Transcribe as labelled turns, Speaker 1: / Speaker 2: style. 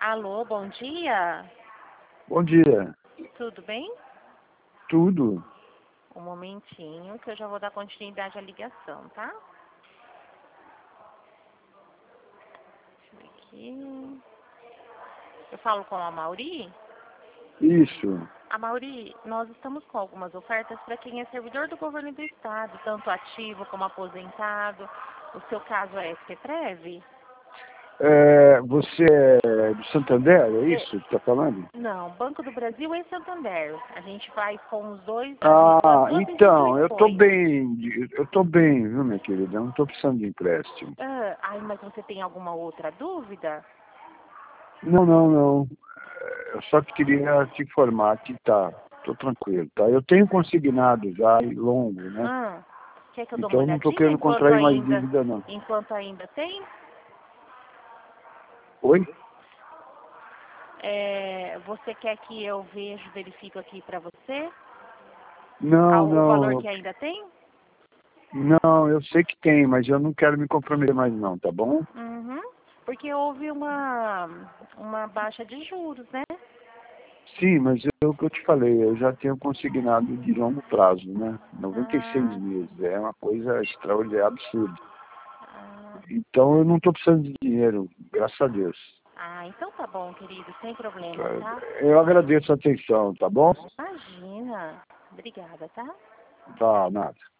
Speaker 1: Alô, bom dia.
Speaker 2: Bom dia.
Speaker 1: Tudo bem?
Speaker 2: Tudo?
Speaker 1: Um momentinho que eu já vou dar continuidade à ligação, tá? Deixa eu ver aqui. Eu falo com a Mauri?
Speaker 2: Isso.
Speaker 1: A Mauri, nós estamos com algumas ofertas para quem é servidor do governo do estado, tanto ativo como aposentado. O seu caso é SPPrev?
Speaker 2: Você é do Santander, é isso que está falando?
Speaker 1: Não, Banco do Brasil e Santander. A gente faz com os dois, as
Speaker 2: Ah,
Speaker 1: duas
Speaker 2: então,
Speaker 1: instituições.
Speaker 2: eu tô bem, viu, minha querida? Eu não tô precisando de empréstimo.
Speaker 1: Ai, mas você tem alguma outra dúvida?
Speaker 2: Não. Eu só queria te informar que tô tranquilo, tá? Eu tenho consignado já, e longo, né?
Speaker 1: Quer que eu dou uma
Speaker 2: Então eu não tô
Speaker 1: olhadinha
Speaker 2: querendo contrair mais dívida, não.
Speaker 1: enquanto ainda tem?
Speaker 2: Oi?
Speaker 1: Você quer que eu verifico aqui para você o valor
Speaker 2: Não.
Speaker 1: que ainda tem?
Speaker 2: Não, eu sei que tem, mas eu não quero me comprometer mais não, tá bom?
Speaker 1: Uhum. Porque houve uma baixa de juros, né?
Speaker 2: Sim, mas é o que eu te falei, eu já tenho consignado de longo prazo, né? 96
Speaker 1: Ah,
Speaker 2: meses, é uma coisa extraordinária, absurda.
Speaker 1: ah,
Speaker 2: Então eu não estou precisando de dinheiro, graças a Deus.
Speaker 1: então tá bom, querido, sem problema, tá?
Speaker 2: Eu agradeço a atenção, tá bom?
Speaker 1: Imagina. Obrigada, tá?
Speaker 2: Tá, nada.